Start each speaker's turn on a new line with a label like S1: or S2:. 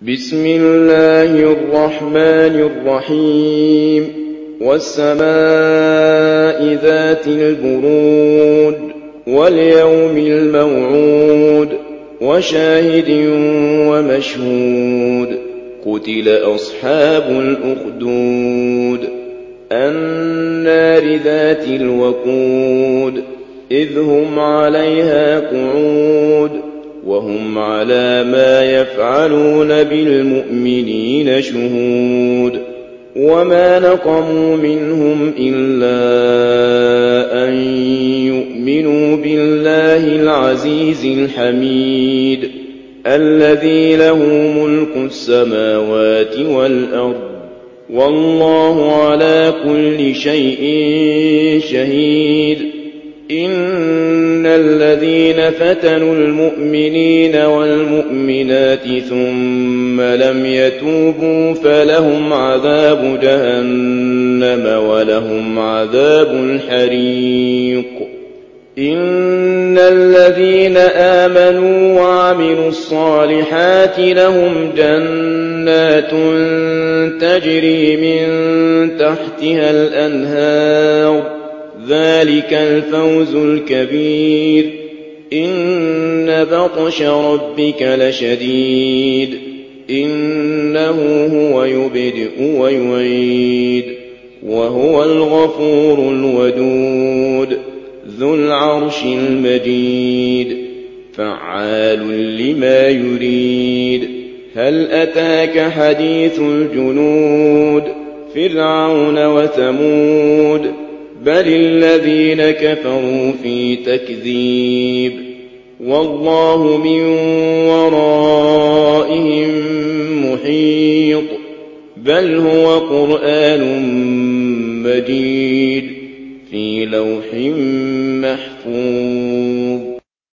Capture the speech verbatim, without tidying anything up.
S1: بسم الله الرحمن الرحيم والسماء ذات البرود واليوم الموعود وشاهد ومشهود قتل أصحاب الأخدود النار ذات الوقود إذ هم عليها قعود وهم على ما يفعلون بالمؤمنين شهود وما نقموا منهم إلا أن يؤمنوا بالله العزيز الحميد الذي له ملك السماوات والأرض والله على كل شيء شهيد إن الذين فتنوا المؤمنين والمؤمنات ثم لم يتوبوا فلهم عذاب جهنم ولهم عذاب الحريق إن الذين آمنوا وعملوا الصالحات لهم جنات تجري من تحتها الأنهار ذلك الفوز الكبير إن بطش ربك لشديد إنه هو يبدئ ويعيد وهو الغفور الودود ذو العرش المجيد فعال لما يريد هل أتاك حديث الجنود فرعون وثمود بل الذين كفروا في تكذيب والله من ورائهم محيط بل هو قرآن مجيد في لوح محفوظ